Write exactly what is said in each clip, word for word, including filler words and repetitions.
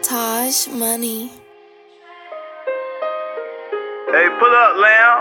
Taj Money. Hey, pull up, Lamb.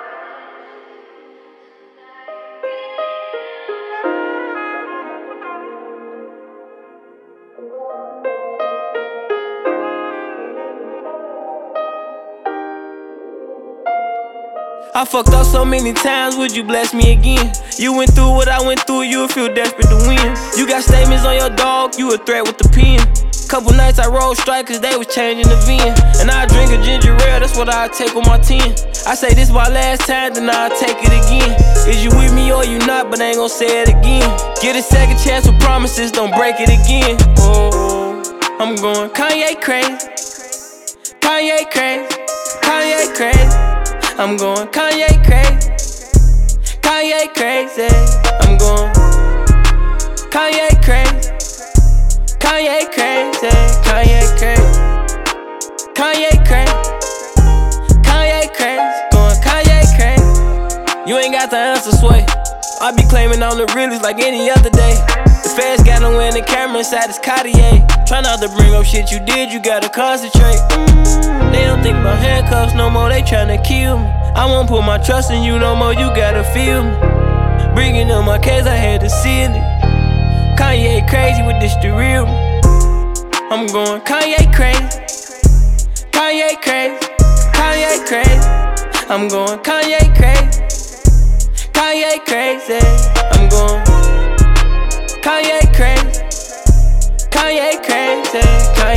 I fucked up so many times, would you bless me again? You went through what I went through, you'll feel desperate to win. You got statements on your dog, you a threat with the pen. Couple nights I rolled strike cause they was changing the V I N. And I drink a ginger ale, that's what I take on my ten. I say this my last time, then I'll take it again. Is you with me or you not, but I ain't gon' say it again. Get a second chance with promises, don't break it again. Oh, I'm going Kanye crazy, Kanye crazy, Kanye crazy. I'm going Kanye crazy, Kanye crazy. I'm going Kanye crazy, Kanye crazy, Kanye crazy, Kanye crazy, Kanye crazy. Going Kanye crazy. You ain't got the answer, sway. I be claiming I'm the realest like any other day. The feds got no in the camera inside this Cartier. Try not to bring up shit you did, you gotta concentrate. They don't think about handcuffs no more, they tryna kill me. I won't put my trust in you no more, you gotta feel me. Bringing up my case, I had to seal it. Kanye crazy with this the real me. I'm going Kanye crazy, Kanye crazy, Kanye crazy. I'm going Kanye crazy, Kanye crazy. I'm going Kanye crazy, Kanye crazy, Kanye